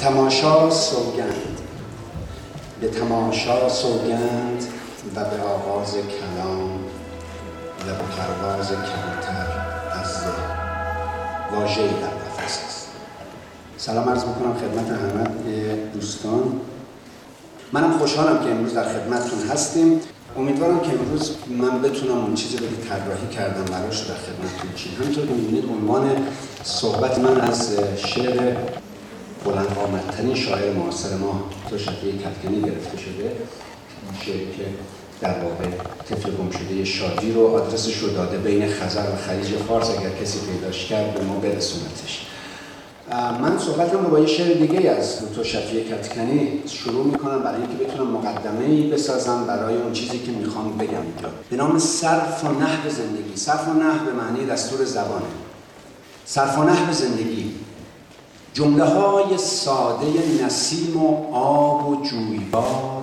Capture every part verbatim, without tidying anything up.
تماشا سوگند، به تماشا سوگند و به آغاز کلام و به پرواز کبوتر از واژه‌ای در قفس است. سلام عرض میکنم خدمت همه دوستان. منم خوشحالم که امروز در خدمتتون هستیم. امیدوارم که امروز من بتونم اون چیزی رو که طراحی کردم براش در خدمتتون باشم. همینطور که می‌بینید عنوان صحبت من از شعر بلندقامت‌ترین شاعر معاصر ما تو شفیع کدکنی گرفته شده. شعری که در واقع طفل گمشده شادی رو آدرسش رو داده بین خزر و خلیج فارس، اگر کسی پیداش کرد به ما برسونتش. من صحبتم رو با یه شعر دیگه از تو شفیع کدکنی شروع میکنم برای اینکه بتونم مقدمه‌ای بسازم برای اون چیزی که میخوام بگم اینجا، به نام صرف و نحو زندگی. صرف و نحو به معنی دستور زبانه. صرف و نحو زندگی، جمله های ساده نسیم و آب و جویبار،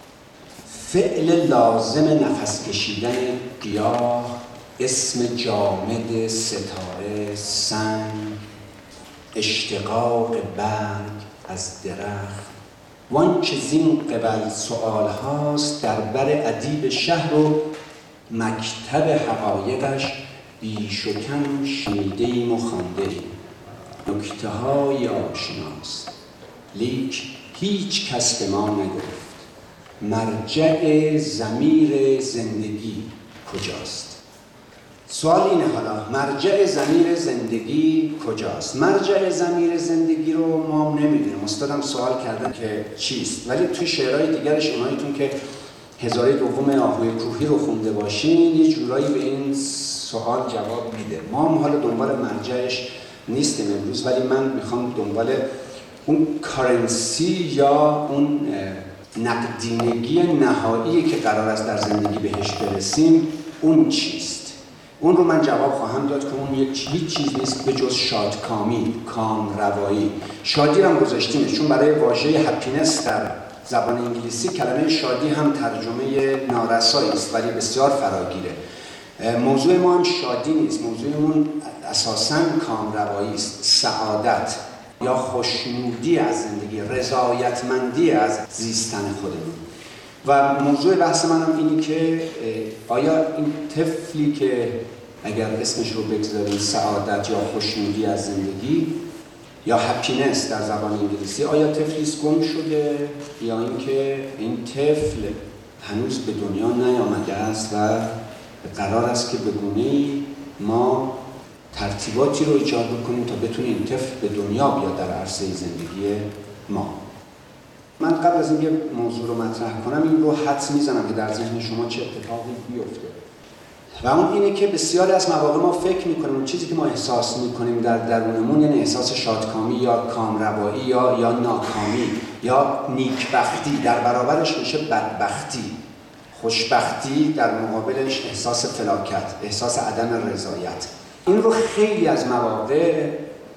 فعل لازم نفس کشیدن گیاه، اسم جامد ستاره سنگ، اشتقاق برگ از درخت، وانچه زین قبل سؤال هاست در بر ادیب شهر و مکتب حقایقش بیش و کم شنیده‌ایم و خوانده‌ایم. نکته های آشناست لیک هیچ کس به ما نگفت. مرجع ضمیر زندگی کجاست؟ سوال اینه حالا مرجع ضمیر زندگی کجاست؟ مرجع ضمیر زندگی رو ما نمیدونیم. استادم سوال کردن که چیست، ولی توی شعرهای دیگرش اوناییتون که هزاره دوم آهوی کوهی رو خونده باشین یه جورایی به این سوال جواب میده. ما هم حالا دنبال مرجعش نیستیم امروز، ولی من میخوام دنبال اون کارنسی یا اون نقدینگی نهایی که قرار است در زندگی بهش برسیم اون چیست. اون رو من جواب خواهم داد که اون یک هیچ چیز نیست به جز شادکامی، کام روایی. شادی رو هم گذاشتیم چون برای واژه هپینس در زبان انگلیسی کلمه شادی هم ترجمه نارسایی است ولی بسیار فراگیره. موضوع ما هم شادی نیست، موضوعمون اساساً کام روایی است، سعادت یا خوشنودی از زندگی، رضایتمندی از زیستن خودمون. و موضوع بحث من هم اینی که آیا این طفلی که اگر اسمش رو بگذاریم سعادت یا خوشنودی از زندگی یا هپینس در زبان انگلیسی، آیا طفلیست گم شده یا اینکه این طفل هنوز به دنیا نیامده است و قرار است که به گونه‌ای ما ترتیباتی رو ایجاد بکنیم تا بتونه این طفل به دنیا بیاد در عرصه زندگی ما. من قبل از اینکه موضوع رو مطرح کنم این رو حدس میزنم که در ذهن شما چه اتفاقی بیفته و اون اینه که بسیاری از مواقع ما فکر میکنیم اون چیزی که ما احساس میکنیم در درونمون یعنی احساس شادکامی یا کامروایی یا یا ناکامی یا نیکبختی، در برابرش میشه بدبختی. خوشبختی در مقابلش احساس فلاکت، احساس عدم رضایت. این رو خیلی از مواقع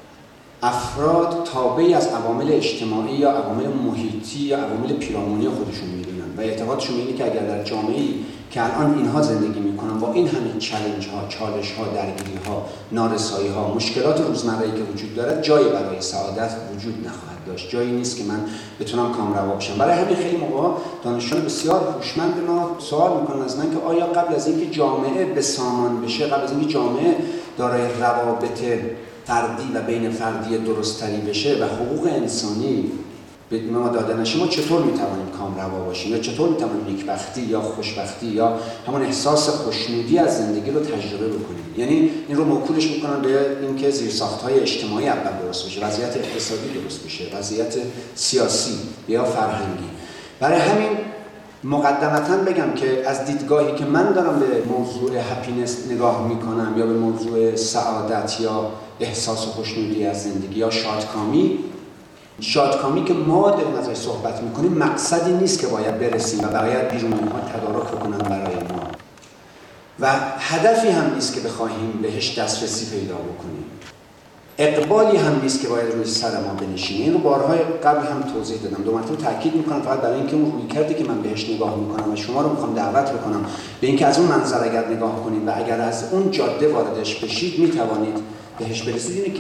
افراد تابعی از عوامل اجتماعی یا عوامل محیطی یا عوامل پیرامونی خودشون میدونن و اعتقادشون اینه که اگر در جامعه‌ای که الان اینها زندگی میکنن با این همه چالش ها، چالش ها، درگیری ها، نارسایی ها، مشکلات روزمره‌ای که وجود داره، جایی برای سعادت وجود نخواهد داشت. جایی نیست که من بتونم کامروا بشم. برای همین خیلی موقع دانشجویان بسیار هوشمند ما سوال میکنن از من که آیا قبل از اینکه جامعه به سامان بشه، قبل از اینکه جامعه دارای روابط فردی و بین فردی درستری بشه و حقوق انسانی به ما داده نشه، ما چطور میتوانیم کامروا باشیم یا چطور میتوانیم نیکبختی یا خوشبختی یا همون احساس خوشنودی از زندگی رو تجربه بکنیم؟ یعنی این رو موکولش میکنن به اینکه زیرساخت‌های اجتماعی اول درست بشه، وضعیت اقتصادی درست بشه، وضعیت سیاسی یا فرهنگی. برای همین مقدمتاً بگم که از دیدگاهی که من دارم به موضوع هپینس نگاه میکنم یا به موضوع سعادت یا احساس خوشنودی از زندگی یا شادکامی، شادکامی که ما داریم ازش صحبت میکنیم مقصدی نیست که باید برسیم و باید بیرون ها تدارک بکنن برای ما و هدفی هم نیست که بخواهیم بهش دسترسی پیدا بکنیم. اقبالی هم نیست که باید روی سر ما بنشینه. این رو بارهای قبل هم توضیح دادم، دو مرتبه تاکید میکنم فقط برای اینکه اون رویکردی که من بهش نگاه میکنم و شما رو میخوام دعوت بکنم به اینکه از اون منظر اگر نگاه کنید و اگر از اون جاده واردش بشید میتوانید بهش برسید. اینه که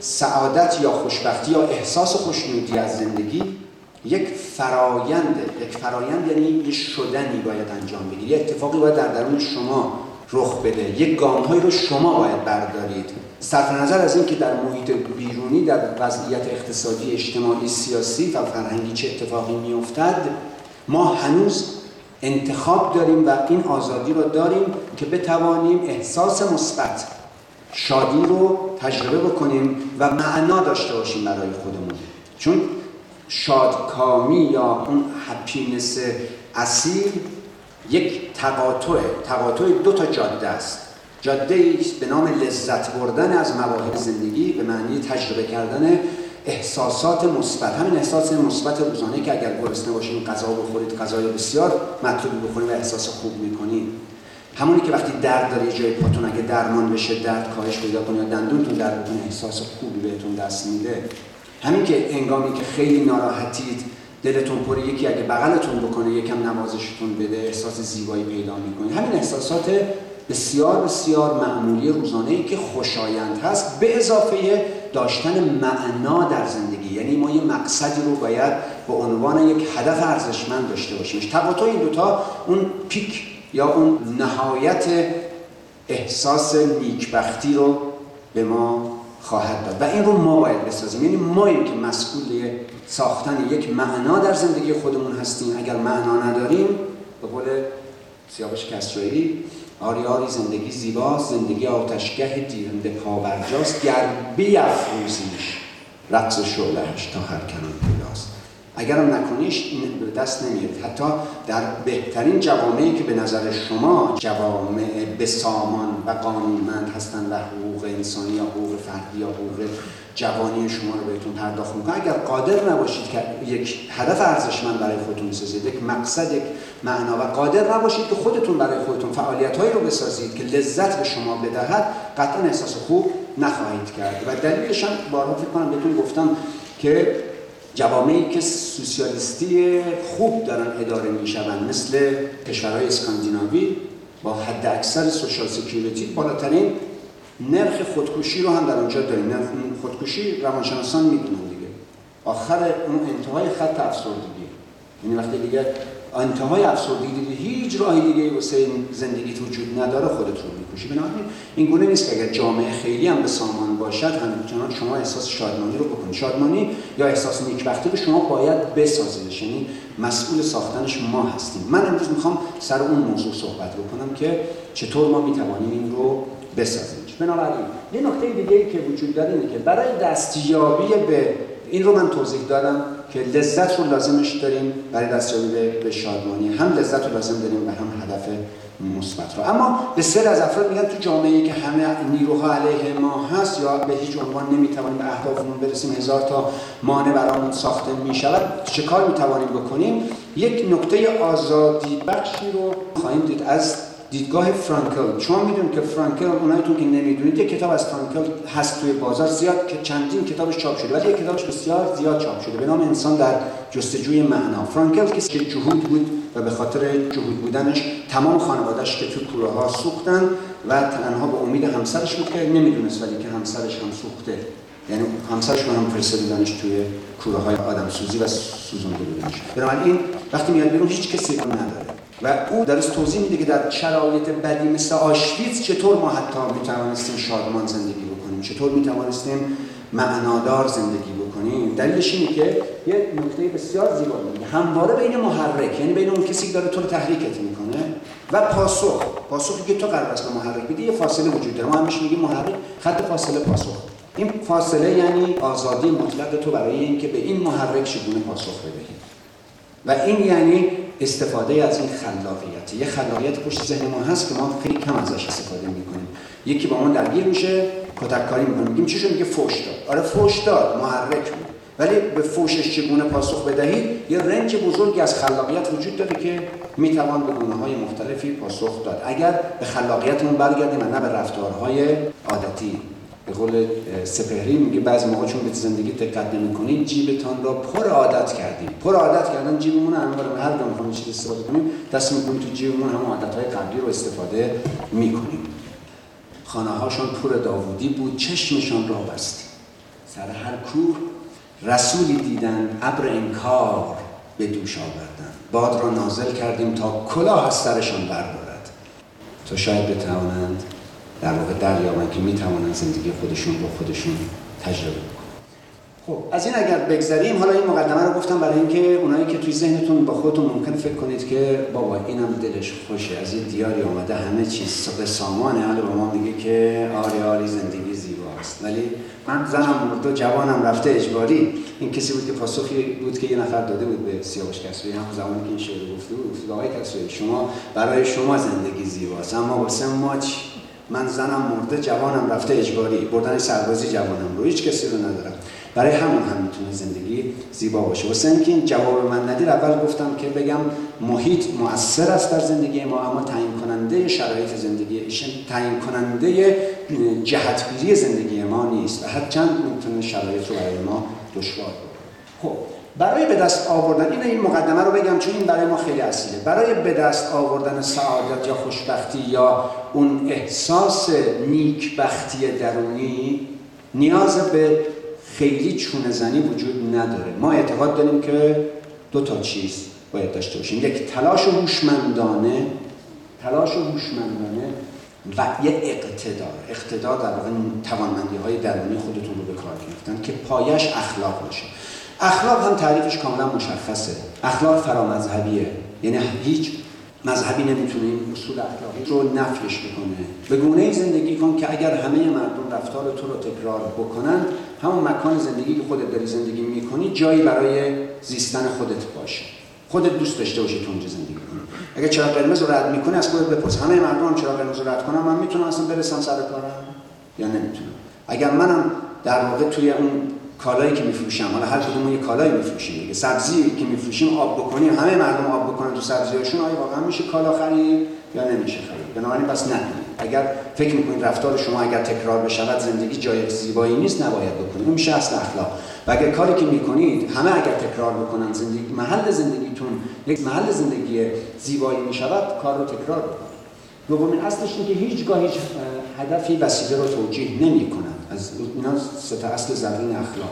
سعادت یا خوشبختی یا احساس خوشنودی از زندگی یک فرایند، یک فرایند یعنی یه شدنی باید انجام بگیرید، یه اتفاقی باید در درون شما رخ بده، یک گام‌هایی رو شما باید بردارید. صرف نظر از این که در محیط بیرونی، در وضعیت اقتصادی، اجتماعی، سیاسی و فرهنگی چه اتفاقی میافتد، ما هنوز انتخاب داریم و این آزادی رو داریم که بتوانیم احساس مثبت، شادی رو تجربه بکنیم و معنا داشته باشیم برای خودمون. چون شادکامی یا اون هپینس اصیل یک تقاطع، تقاطع دو تا جاده است. جاده است به نام لذت بردن از مواهب زندگی به معنی تجربه کردن احساسات مثبت، همین احساس مثبت روزانه که اگر گرسنه باشین غذا بخورید، غذای بسیار مطلوبی بخورید و احساس خوب میکنید. همونی که وقتی درد داره یه جای پاتون اگه درمان بشه درد کاهش پیدا کنه یا دندونتون درد بکنه احساس خوبی بهتون دست میده. همین که انگامی که خیلی ناراحتید دلتون پر یکی اگه بغلتون بکنه یکم نوازشتون بده احساس زیبایی پیدا میکنید. همین احساسات بسیار بسیار معمولی روزانه‌ای که خوشایند هست به اضافه داشتن معنا در زندگی. یعنی ما یه مقصدی رو باید به عنوان یک هدف ارزشمند داشته باشیم. تقاطع این دوتا اون پیک یا اون نهایت احساس نیکبختی رو به ما خواهد داد و این رو ما باید بسازیم. یعنی ماییم که مسئول ساختن یک معنا در زندگی خودمون هستیم. اگر معنا نداریم به قول سیاوش کسرایی آری آری زندگی زیباست، زندگی آتشگه دیرنده پابرجاست، گر بیفروزیش رقص شعله‌اش تا هر کنون پیداست. اگرم نکنیش این به دست نمیارید. حتی در بهترین جوامعی که به نظر شما جوامع بسامان و قانونمند هستند و حقوق انسانی یا حقوق فردی یا حقوق جوانی شما رو بهتون پرداخت میکنه، اگر قادر نباشید که یک هدف ارزشمند برای خودتون بسازید، یک مقصد، یک معنا و قادر نباشید که خودتون برای خودتون فعالیت‌هایی رو بسازید که لذت به شما بدهد، قطعا احساس خوب نخواهید کرد. و دلیلش هم بارها فکر کنم بهتون گفتم که جوامعی که سوسیالیستی خوب دارن اداره میشوند مثل کشورهای اسکاندیناوی با حد اکثر سوشال سکیوریتی، بالاترین نرخ خودکشی رو هم در اونجا داریم. نرخ خودکشی روانشناسان میدونن دیگه آخر اون انتهای خط افسردگی، یعنی وقتی دیگه انتهای افسردگی دیگه هیچ راهی دیگه واسه زندگیت وجود نداره خودت رو میکشی. بنابراین این گونه نیست که اگر جامعه خیلی هم به سامان باشد همچنان شما احساس شادمانی رو بکنید. شادمانی یا احساس نیکبختی رو شما باید بسازید، یعنی مسئول ساختنش ما هستیم. من امروز میخوام سر اون موضوع صحبت بکنم که چطور ما میتوانیم این رو بسازیم. بنابراین یه نکته دیگه‌ای که وجود داره اینه که برای دستیابی به این رو من توضیح دادم که لذت رو لازمش داریم برای دستیابی به شادمانی، هم لذت رو لازم داریم و هم هدف مثبت رو. اما بسیار از افراد میگن تو جامعه‌ای که همه نیروها علیه ما هست یا به هیچ عنوان نمیتوانیم به اهدافمون برسیم، هزار تا مانع برامون ساخته میشود، چه کار میتوانیم بکنیم؟ یک نکته آزادی بخشی رو خواهیم دید از دیدگاه فرانکل. شما میدونید که فرانکل، اونایتون که نمیدونید، یک کتاب از فرانکل هست توی بازار زیاد که چندین کتابش چاپ شده، ولی یک کتابش بسیار زیاد چاپ شده به نام انسان در جستجوی معنا. فرانکل کسی که جهود بود و به خاطر جهود بودنش تمام خانواده‌اش که تو کوره ها سوختن و تنها به امید همسرش بود که نمیدونست ولی که همسرش هم سوخته، یعنی همسرش رو هم فرستادنش توی کوره های آدم سوزی و سوزونده بودنش. بنابراین وقتی میاد بیرون هیچ کسی رو نداره و او درست توضیح میده که در شرایط بدی مثل آشویتز چطور ما حتی میتوانستیم شادمان زندگی بکنیم، چطور میتوانستیم معنادار زندگی بکنیم. دلیلش اینه که یه نکته بسیار زیبا میگه، همواره بین محرک، یعنی بین اون کسی که داره تو رو تحریکت میکنه و پاسخ، پاسخی که تو قرار است به محرک بدی، یه فاصله وجود داره. ما همیشه میگیم محرک خط فاصله پاسخ. این فاصله یعنی آزادی مطلق تو برای اینکه به این محرک چگونه پاسخ بدهی و این یعنی استفاده از این خلاقیت. یه خلاقیت پشت ذهن ما هست که ما خیلی کم ازش استفاده میکنیم. یکی با ما درگیر میشه، کتک کاری میکنه، میگیم چی شد؟ میگه فحش داد. آره فحش داد، محرک بود، ولی به فحشش چگونه پاسخ بدهید یه رنج بزرگی از خلاقیت وجود داره که میتوان به گونه‌های مختلفی پاسخ داد اگر به خلاقیتمون برگردیم و نه به رفتارهای عادتی. به قول سپهری میگه بعضی موقع چون به زندگی دقت نمی‌کنید جیبتان را پر عادت کردیم. پر عادت کردن جیبمون همه رو هر جا می‌خوایم چیزی استفاده کنیم دست می‌کنیم تو جیبمون هم عادت‌های قبلی رو استفاده می‌کنیم. خانه‌هاشون پر داوودی بود، چشمشان را بستیم. سر هر کوه رسولی دیدن ابر انکار به دوش آوردن. باد را نازل کردیم تا کلاه از سرشان بردارد. تا شاید بتوانند در واقع دریابند که میتوانند زندگی خودشون رو خودشون تجربه کنند. خب از این اگر بگذریم، حالا این مقدمه رو گفتم برای اینکه اونایی که توی ذهنتون با خودتون ممکن فکر کنید که بابا اینم دلش خوشه، از این دیاری آمده همه چیز به سامانه، حالا به ما میگه که آری آری زندگی زیباست، ولی من زنم مرده جوانم رفته اجباری. این کسی بود که پاسخی بود که یه نفر داده بود به سیاوش کسروی، هم زمانی که این شعر رو گفته بود، گفت آقای کسروی شما برای شما زندگی زیباست، اما واسه ما چی؟ من زنم مرده جوانم رفته اجباری، بردن سربازی جوانم رو، هیچ کسی رو ندارم. برای همون هم میتونه زندگی زیبا باشه. واسه اینکه این جواب من ندید، اول گفتم که بگم محیط مؤثر است در زندگی ما، اما تعیین کننده شرایط زندگی، تعیین کننده جهتگیری زندگی ما نیست و هرچند میتونه شرایط رو برای ما دشوار کنه. خب برای به دست آوردن این این مقدمه رو بگم چون این برای ما خیلی اصیله. برای به دست آوردن سعادت یا خوشبختی یا اون احساس نیکبختی درونی نیاز به خیلی چونه زنی وجود نداره. ما اعتقاد داریم که دو تا چیز باید داشته باشیم، یک تلاش هوشمندانه، تلاش هوشمندانه و یه اقتدار. اقتدار در واقع توانمندی‌های درونی خودتون رو به کار گرفتن که پایش اخلاق باشه. اخلاق هم تعریفش کاملا مشخصه. اخلاق فرامذهبیه، یعنی هیچ مذهبی نمیتونه این اصول اخلاقی رو نفیش بکنه. به گونه‌ای زندگی کن که اگر همه مردم رفتار تو رو تکرار بکنن، همون مکان زندگی که خودت داری زندگی میکنی جایی برای زیستن خودت باشه. خودت دوست داشته باشی تو اونجا زندگی کنی. اگه چراغ قرمز رو رد میکنی از خودت بپرس همه مردم هم چراغ قرمز رو رد کنن، من میتونم اصلا برسم سر کارم یا نمیتونم؟ اگر منم در واقع توی اون کالایی که میفروشم، حالا هر کدوم یه کالایی میفروشیم دیگه، سبزی که میفروشیم آب بکنیم، همه مردم آب بکنن تو سبزیاشون، آیا واقعا میشه کالا خرید یا نمیشه خرید؟ بنابراین پس نکنید. اگر فکر میکنید رفتار شما اگر تکرار بشود زندگی جای زیبایی نیست، نباید بکنید. اون میشه اصل اخلاق. و اگر کاری که میکنید همه اگر تکرار بکنن زندگی محل زندگیتون یک محل زندگی زیبایی میشود، کار رو تکرار بکنید. دومین اصلش اینه که هیچگاه هیچ هدفی وسیله رو توجیه نمیکنن. از اینا سه تا اصل زرین اخلاق.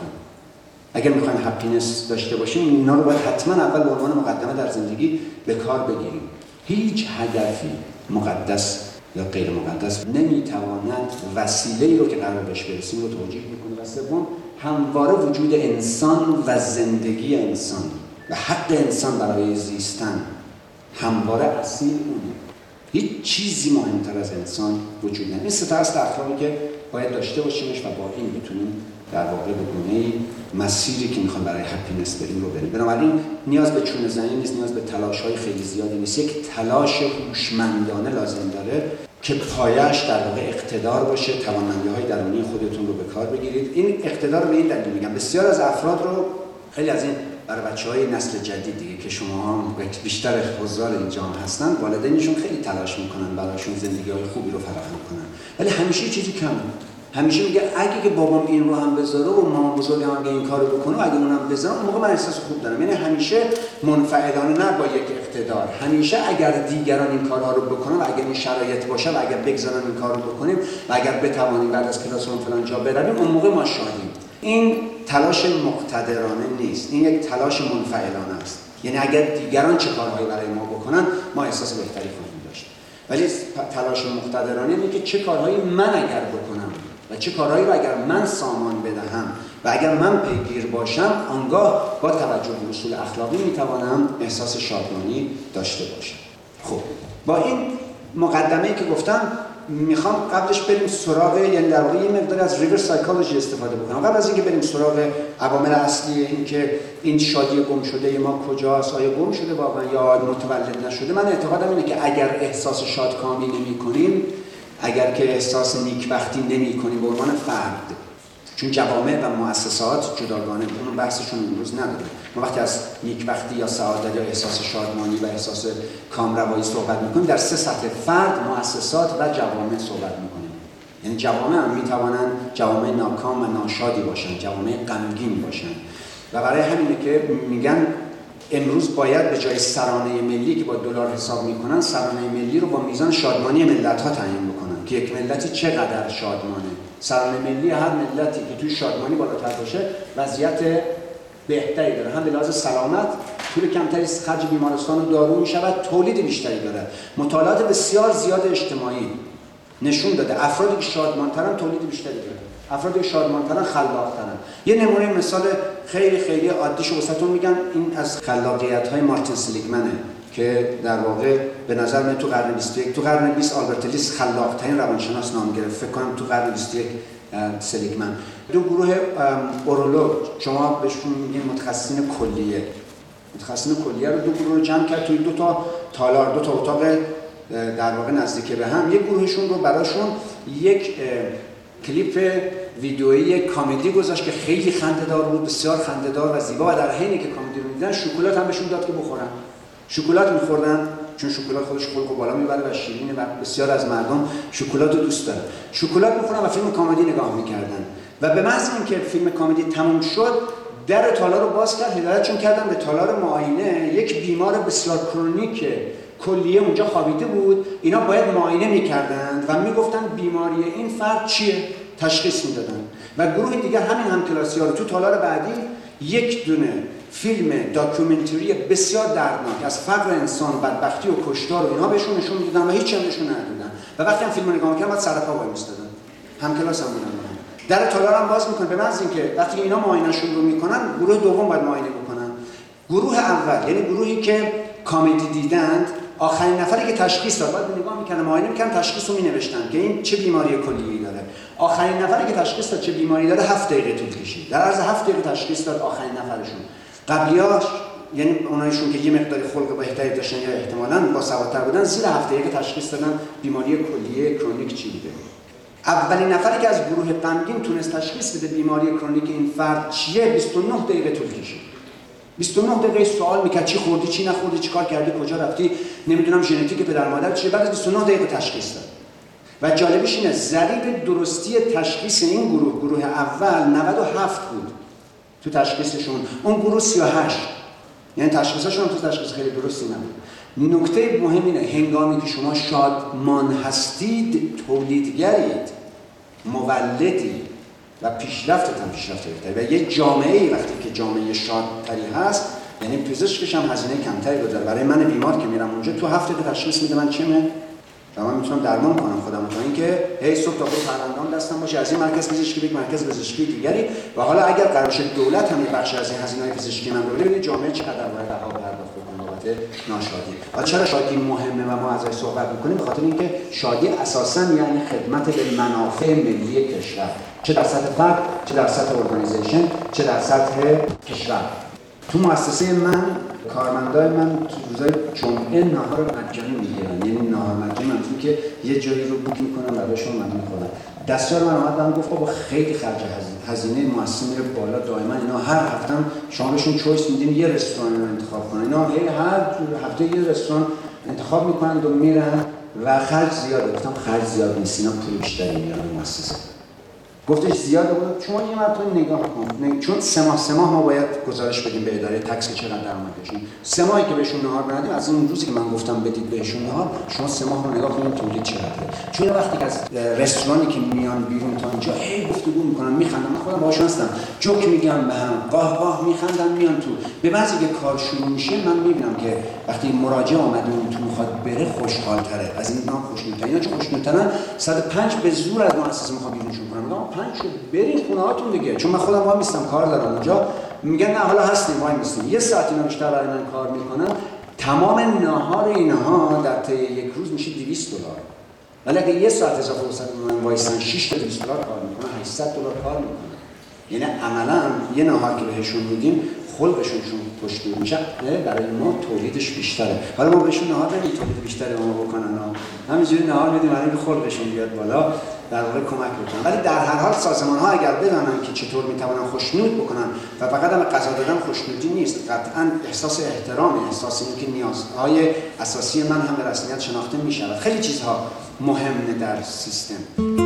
اگر میخوایم هپینس داشته باشیم اینا رو باید حتما اول به عنوان مقدمه در زندگی به کار بگیریم. هیچ هدفی مقدس یا غیر مقدس نمیتواند وسیله‌ای رو که قرار بهش برسیم رو توجیه بکنه. و سوم، همواره وجود انسان و زندگی انسان و حق انسان برای زیستن همواره اصیل اونه. هیچ چیزی مهمتر از انسان وجود نداره. این سه تا اصل اخلاقی که باید داشته باشیمش و با این بتونیم در واقع به گونه‌ای مسیری که میخوام برای هپینس بریم رو بریم. بنابراین نیاز به چونه زنی نیست، نیاز به تلاش‌های خیلی زیادی نیست. یک تلاش هوشمندانه لازم داره که پایش در واقع اقتدار باشه، توانمندی‌های درونی خودتون رو به کار بگیرید. این اقتدار رو به این دلیل میگم، بسیار از افراد رو، خیلی از این برای بچه‌های نسل جدید دیگه که شما هم بیشتر حضار اینجا هم هستن، والدینشون خیلی تلاش میکنن براشون زندگی‌های خوبی رو فراهم کنن، ولی همیشه چیزی کمه. همیشه میگه اگه که بابام این رو هم بذاره و مامان بزرگم هم این کارو بکنه و اگه اونم بذاره اون موقع من احساس خوب دارم. یعنی همیشه منفعلانه نه با یک اقتدار، همیشه اگر دیگران این کارها رو بکنن و اگر این شرایط باشه و اگر بگذارن این کار رو بکنیم و اگر بتوانیم بعد از کلاس اون فلان جا برویم، اون موقع ما شادیم. این تلاش مقتدرانه نیست، این یک تلاش منفعلانه است. یعنی اگر دیگران چه کارهایی برای ما بکنن ما احساس بهتری خواهیم داشت. ولی تلاش مقتدرانه اینه که چه کارهایی من اگر بکنم و چه کارهایی رو اگر من سامان بدهم و اگر من پیگیر باشم، آنگاه با توجه به اصول اخلاقی میتوانم احساس شادمانی داشته باشم. خب با این مقدمه‌ای که گفتم میخوام قبلش بریم سراغ، یعنی در واقع یه مقدار از ریورس سایکولوژی استفاده بکنم. قبل از اینکه بریم سراغ عوامل اصلی این که این شادی گم شده ما کجاست، آیا گم شده واقعا یا متولد نشده، من اعتقادم اینه که اگر احساس شادکامی نمی‌کنیم، اگر که احساس نیکبختی نمی‌کنیم به عنوان فرد، چون جوامع و مؤسسات جداگانه، اون بحثشون امروز نداره. ما وقتی از نیکبختی یا سعادت یا احساس شادمانی و احساس کامروایی صحبت می‌کنیم، در سه سطح فرد، مؤسسات و جوامع صحبت می‌کنیم. یعنی جوامع هم می‌توانند جوامع ناکام و ناشادی باشن، جوامع غمگین باشن. و برای همینه که میگن امروز باید به جای سرانه ملی که با دلار حساب می‌کنن، سرانه ملی رو با میزان شادمانی ملت‌ها تعیین بکنن که یک ملتی چقدر شادمانه. سرانه ملی هر ملتی که توی شادمانی بالاتر باشه وضعیت بهتری داره، هم به لحاظ سلامت طول کمتری خرج بیمارستان و دارو میشود، تولید بیشتری داره. مطالعات بسیار زیاد اجتماعی نشون داده افرادی که شادمانترن تولید بیشتری داره، افرادی که شادمانترن خلاق‌ترن. یه نمونه مثال خیلی خیلی عادیشو واسهتون میگم، این از خلاقیت‌های مارتین سلیگمنه که در واقع به نظر من تو قرن بیست و یک تو قرن بیست آلبرت لیس خلاق‌ترین روانشناس نام گرفت، فکر کنم تو قرن بیست و یک سلیگمن. دو گروه اورولوگ، شما بهشون میگین متخصصین کلیه، متخصصین کلیه رو دو گروه رو جمع کرد توی دو تا تالار، دو تا اتاق در واقع نزدیک به هم. یک گروهشون رو براشون یک کلیپ ویدئویی کمدی گذاشت که خیلی خنده‌دار بود، بسیار خنده‌دار و زیبا، و در حینی که کمدی رو می‌دیدن شکلات هم بهشون داد که بخورن. شکلات می‌خوردن چون شکلات خودش خلق و بالا میبره و شیرینه و بسیار از مردم شکلات رو دوست دارن. شکلات می‌خوردن و فیلم کمدی نگاه می‌کردن و به محض اینکه فیلم کمدی تموم شد در تالار رو باز کرد، هدایتشون کردن به تالار معاینه. یک بیمار بسیار کرونیک کلیه اونجا خوابیده بود، اینا باید معاینه می‌کردند و میگفتن بیماری این فرد چیه، تشخیص میدادن. و گروه دیگر همین همکلاسی‌ها رو تو تالار بعدی یک دونه فیلم داکیومنتری بسیار دردناک از فقر انسان و بدبختی و کشتار و اینها بهشون نشون میدادن و هیچ هم نشون ندادن و وقتی هم فیلمو نگاه می‌کردن بعد سر پا وای می‌ایستادن. همکلاس هم بودن. در تالار هم باز می‌کنه، به محض اینکه وقتی اینا معاینه‌شون رو می‌کنن گروه دوم باید معاینه بکنن. گروه اول یعنی گروهی که کمدی دیدند، آخرین نفری که تشخیص داد بعد نگاه می‌کردن، معاینه می‌کردن، تشخیص رو می‌نوشتن که این چه بیماری کلیه‌ای داره. آخرین نفری که تشخیص داد چه بیماری داره هفت دقیقه طول کشید. در عرض هفت دقیقه تشخیص داد آخرین نفرشون. قبلیاش یعنی اونایشون که یه مقداری خلق بهتری داشتن یا احتمالاً با سوادتر بودن زیر هفت دقیقه تشخیص دادن بیماری کلیه کرونیک چی بوده. اولین نفری که از گروه غمگین تونست تشخیص بده بیماری کرونیک این فرد چیه بیست و نه دقیقه طول کشید. بیست و نه دقیقه سوال میکرد چی خوردی، چی نخوردی، چیکار کردی، کجا رفتی، نمیدونم ژنتیک پدر مادر چیه. بعد از بیست و نه دقیقه تشخیص داد. و جالبش اینه ضریب درستی تشخیص این گروه، گروه اول نود و هفت بود تو تشخیصشون، اون گروه سی و هشت، یعنی تشخیصشون تو تشخیص خیلی درستی نبود. نکته مهم اینه هنگامی که شما شادمان هستید تولیدگرید، مولدی و پیشرفت هم پیشرفت بهتری. و یه جامعه‌ای وقتی که جامعه شادتری هست یعنی پزشکش هم هزینه کمتری رو داره. برای من بیمار که میرم اونجا تو هفته که تشخیص میده من چمه و من میتونم درمان کنم خودم، تا اینکه هی صبح تا غروب پرونده‌ام دستم باشه از این مرکز پزشکی به یک مرکز پزشکی دیگری. و حالا اگر قرار شه دولت هم یه بخش از این هزینه‌های پزشکی من بده، ببینید جامعه چقدر باید بها پرداخت کنه بابت ناشادی. و چرا شادی مهمه و ما ازش صحبت می‌کنیم؟ به خاطر اینکه شادی اساساً یعنی خدمت به منافع ملی کشور، چه در سطح فرد، چه در سطح ارگانیزیشن، چه در سطح کشور. تو مؤسسه من کارمندای من تو روزای جمعه ناهار مجانی میگیرن، یعنی ناهار مجانی منظور که یه جایی رو بوک میکنن برایشون من میخورن. دستیار من اومد بهم گفت بابا خیلی خرج هزینه هزینه مؤسسه میره بالا، دائما اینا هر هفته شما بهشون چویس میدین یه رستوران رو انتخاب کنن، اینا هی هر هفته یه رستوران انتخاب میکنن و میرن و خرج زیاده. گفتم خرج زیاد نیست، اینا پول بیشتری میارن مؤسسه. گفتش زیاده بود، شما یه مرتبه نگاه کن، چون سه ماه سه ماه ما باید گزارش بدیم به اداره تکس که چقدر درآمد داشتیم. سه ماهی که بهشون نهار ندیم، از اون روزی که من گفتم بدید بهشون نهار، شما سه ماه رو نگاه کنید تولید چقدره. چون وقتی که از رستورانی که میان بیرون تا اینجا هی گفتگو میکنن، میخندن، من خودم باهاشون هستم، جوک میگم به هم، قاه قاه میخندن، میان تو. به بعضی که کار شروع میشه من میبینم که وقتی مراجع اومده اون تو میخواد بره خوشحال‌تره، از این اینا خوشنودتره. اینا چون خوشنودترن صد و پنج به زور از مؤسسه میخوام بیرونشون کنم. میگم پنج شو برین خونه هاتون دیگه، چون من خودم وای میستم کار دارم اونجا. میگن نه حالا هستیم وای میستیم، یه ساعت اینا بیشتر برای من کار میکنن. تمام ناهار اینها در طی یک روز میشه دویست دلار، ولی اگه یه ساعت اضافه وسط من وایسن شش تا دویست دلار کار میکنن، هشتصد دلار کار میکنن. یعنی عملا یه ناهار که بهشون میدیم خلقشونشون پشتور میشه، برای ما تولیدش بیشتره. حالا ما بهشون ناهار نمیدیم تولید بیشتری ما بکنن، همینجوری ناهار میدیم برای اینکه خلقشون بیاد بالا، در واقع کمک بکنن. ولی در هر حال سازمان‌ها اگر بدانن که چطور میتونن خوشنود بکنن و فقط هم غذا دادن خوشنودی نیست، قطعاً احساس احترام، احساس اینکه نیازهای اساسی من هم به رسمیت شناخته میشود. خیلی چیزها مهمه در سیستم.